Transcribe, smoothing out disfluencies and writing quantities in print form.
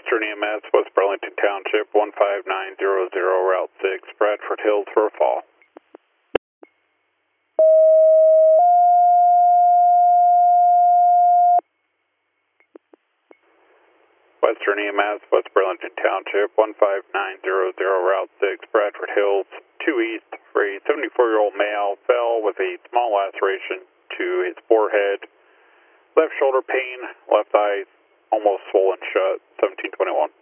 Western EMS, West Burlington Township, 15900, Route 6, Bradford Hills for a fall. Western EMS, West Burlington Township, 15900, Route 6, Bradford Hills, 2 East, for a 74-year-old male fell with a small laceration to his forehead, left shoulder pain, left eye almost swollen shut, 1721.